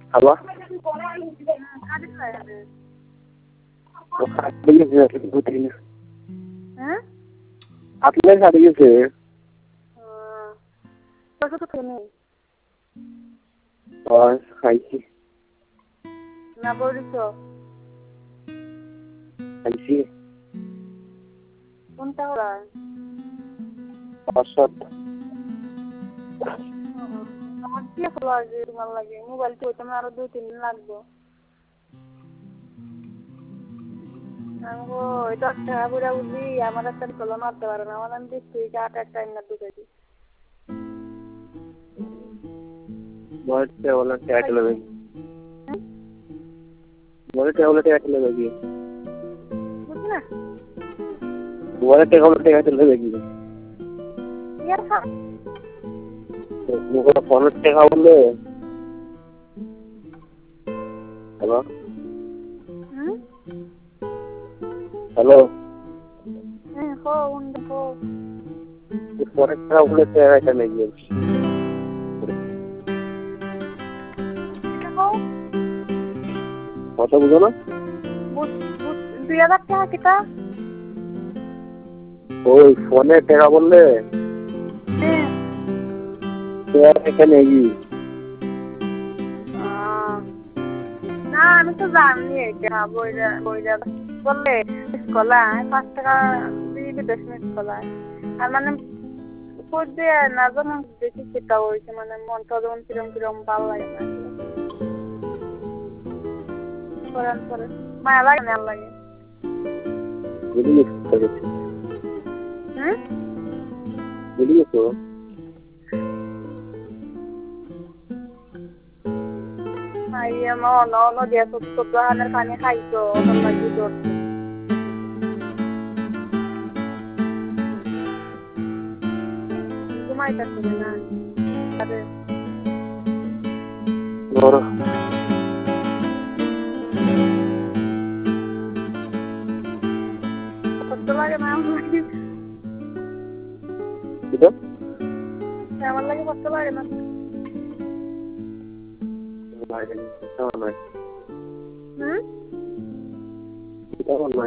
hello আপনার সাথে গেছে খাইছি না বলিস খাইছি কোনটা ওরা অসৎ আমার কি লাগে তোমার লাগে মোবাইল তো তোমার আরো 2-3 দিন লাগবে আমগো এটা বুড়া বুঝি আমার একটা কল মারতে পারে না আমার আমি দেখছি একটা টাইম না ঢুকেছি বলতে ওলা ট্যাগ লাগবে বলতে ওলা ট্যাগ লাগবে বুঝছ না বলতে ওলা ট্যাগ লাগবে কি ইয়ার খা মুখে ফোন ট্যাগ বললে হ্যালো হ্যালো হো উন্ড হো পরে ট্যাগ বললে ট্যাগ এটা লাগবে কথা বুঝো না 2000 টাকা কিটা ওই ফোনে টাকা বললে এখানে না আমি তো জানি এটা বইরা বললে স্কলা 5 টাকা দিয়ে বিদেশ স্কলা আর মানে কই দিয়ে না জানো দেখি সেটা হইছে মানে মনটা যখন কিরম ভালো লাগে না পরে মায়া লাগে না লাগে বুঝলি তো আইয়া মন দিয়া তো হানের পানি খাইছো ওখান লাগি তোর ঘুমাইতেছে না আরে কত লাগে না আমার লাগে কত লাগে না লাগে